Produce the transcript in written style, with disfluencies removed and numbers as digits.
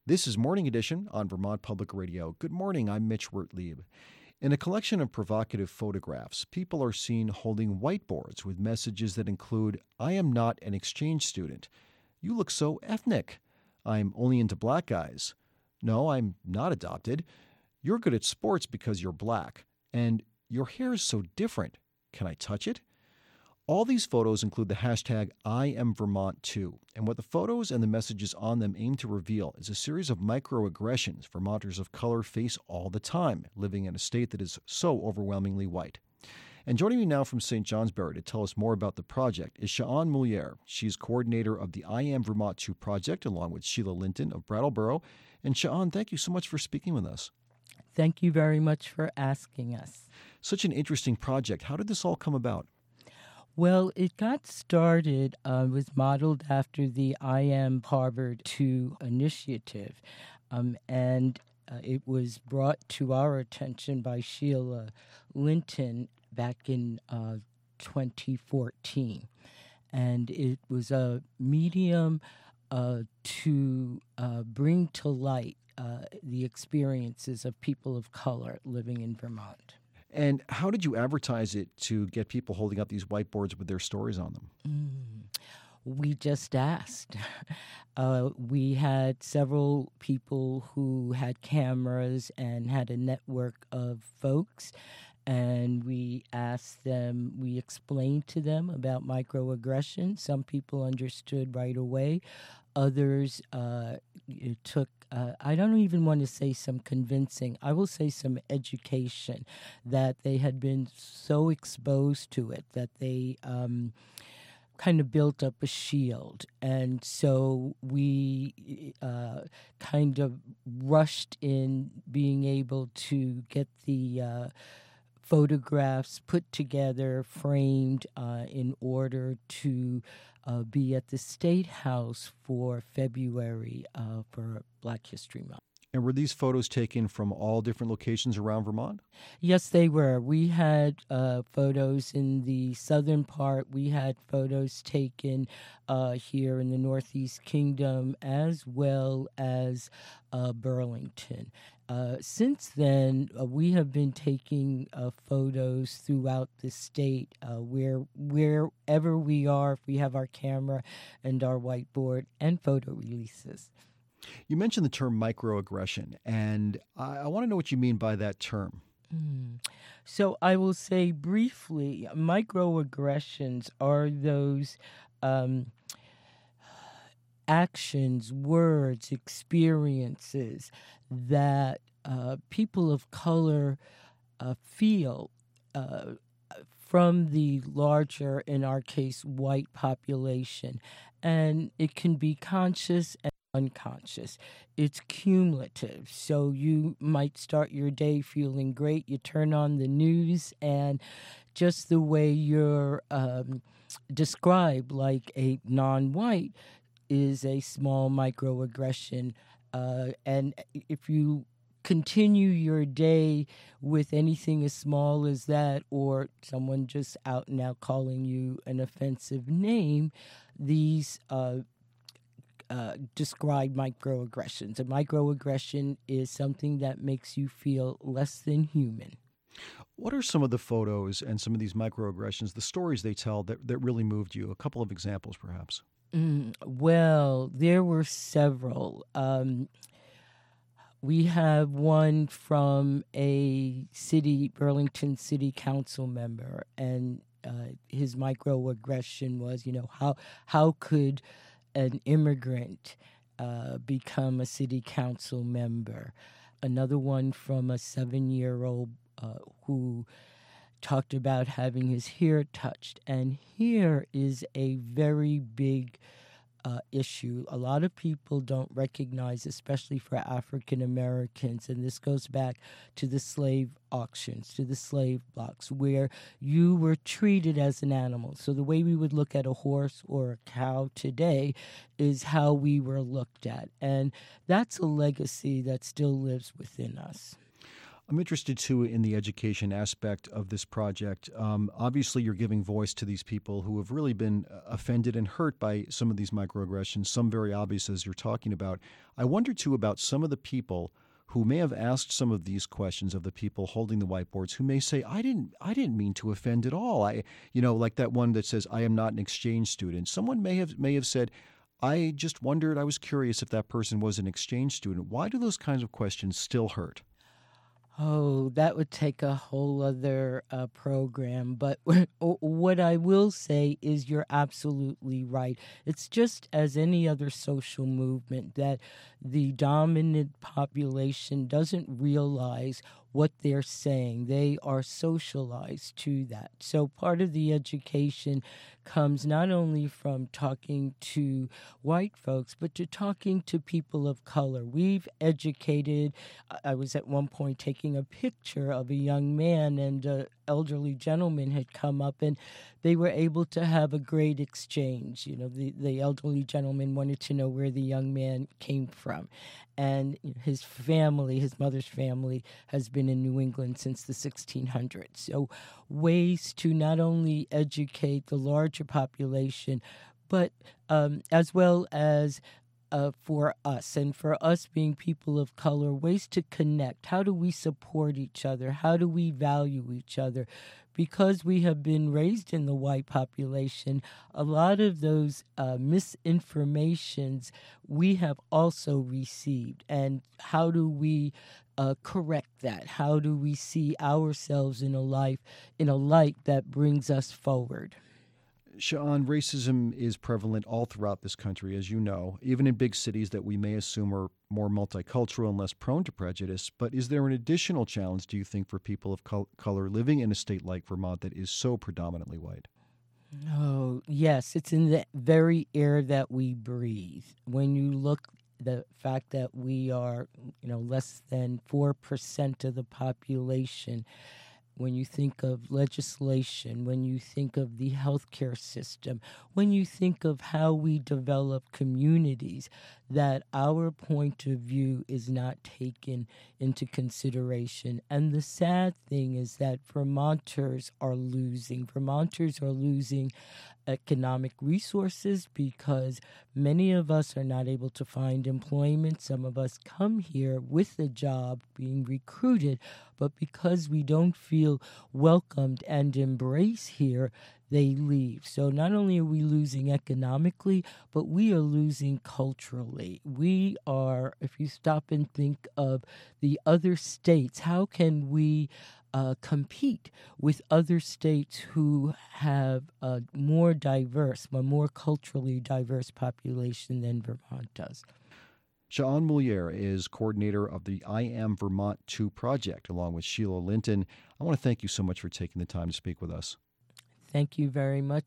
This is Morning Edition on Vermont Public Radio. Good morning, I'm Mitch Wertlieb. In a collection of provocative photographs, people are seen holding whiteboards with messages that include, "I am not an exchange student. You look so ethnic. I'm only into black guys. No, I'm not adopted. You're good at sports because you're black. And your hair is so different. Can I touch it?" All these photos include the hashtag #IamVermont2, and what the photos and the messages on them aim to reveal is a series of microaggressions Vermonters of color face all the time, living in a state that is so overwhelmingly white. And joining me now from St. Johnsbury to tell us more about the project is Sha'an Moulier. She's coordinator of the I Am Vermont 2 project, along with Sheila Linton of Brattleboro. And Sha'an, thank you so much for speaking with us. Thank you very much for asking us. Such an interesting project. How did this all come about? Well, it got started, was modeled after the I Am Harvard 2 initiative, and it was brought to our attention by Sheila Linton back in 2014. And it was a medium to bring to light the experiences of people of color living in Vermont. And how did you advertise it to get people holding up these whiteboards with their stories on them? We just asked. We had several people who had cameras and had a network of folks, and we asked them, we explained to them about microaggression. Some people understood right away. Others, it took, I don't even want to say some convincing, I will say some education, that they had been so exposed to it that they kind of built up a shield. And so we kind of rushed in being able to get the photographs put together, framed in order to be at the State House for February for Black History Month. And were these photos taken from all different locations around Vermont? Yes, they were. We had photos in the southern part. We had photos taken here in the Northeast Kingdom as well as Burlington. Since then, we have been taking photos throughout the state wherever we are, if we have our camera and our whiteboard and photo releases. You mentioned the term microaggression, and I want to know what you mean by that term. So I will say briefly, microaggressions are those actions, words, experiences that people of color feel from the larger, in our case, white population. And it can be conscious and unconscious. It's cumulative. So you might start your day feeling great. You turn on the news, and just the way you're described, like a non-white, is a small microaggression. And if you continue your day with anything as small as that, or someone just out and out calling you an offensive name, these describe microaggressions. A microaggression is something that makes you feel less than human. What are some of the photos and some of these microaggressions, the stories they tell that really moved you? A couple of examples, perhaps. Well, there were several. We have one from a Burlington City Council member, and his microaggression was, how could an immigrant become a city council member? Another one from a 7-year-old who talked about having his hair touched. And here is a very big issue. A lot of people don't recognize, especially for African Americans, and this goes back to the slave auctions, to the slave blocks, where you were treated as an animal. So the way we would look at a horse or a cow today is how we were looked at. And that's a legacy that still lives within us. I'm interested, too, in the education aspect of this project. Obviously, you're giving voice to these people who have really been offended and hurt by some of these microaggressions, some very obvious, as you're talking about. I wonder, too, about some of the people who may have asked some of these questions of the people holding the whiteboards, who may say, I didn't mean to offend at all. Like that one that says, I am not an exchange student. Someone may have said, I just wondered, I was curious if that person was an exchange student. Why do those kinds of questions still hurt? Oh, that would take a whole other program. But what I will say is you're absolutely right. It's just as any other social movement that the dominant population doesn't realize what they're saying. They are socialized to that. So part of the education comes not only from talking to white folks, but to talking to people of color. We've educated. I was at one point taking a picture of a young man, and an elderly gentleman had come up, and they were able to have a great exchange. The elderly gentleman wanted to know where the young man came from. And his family, his mother's family, has been in New England since the 1600s. So ways to not only educate the larger population, but as well as for us, and for us being people of color, ways to connect. How do we support each other? How do we value each other? Because we have been raised in the white population, a lot of those misinformations we have also received. And how do we correct that? How do we see ourselves in a light that brings us forward? Sha'an, racism is prevalent all throughout this country, as you know, even in big cities that we may assume are more multicultural and less prone to prejudice. But is there an additional challenge, do you think, for people of color living in a state like Vermont that is so predominantly white? Oh, yes. It's in the very air that we breathe. When you look the fact that we are, less than 4% of the population, when you think of legislation, when you think of the healthcare system, when you think of how we develop communities, that our point of view is not taken into consideration. And the sad thing is that Vermonters are losing. Vermonters are losing economic resources because many of us are not able to find employment. Some of us come here with a job, being recruited, but because we don't feel welcomed and embraced here, they leave. So not only are we losing economically, but we are losing culturally. We are, if you stop and think of the other states, how can we compete with other states who have a more culturally diverse population than Vermont does? Sha'an Moulier is coordinator of the I Am Vermont 2 project, along with Sheila Linton. I want to thank you so much for taking the time to speak with us. Thank you very much.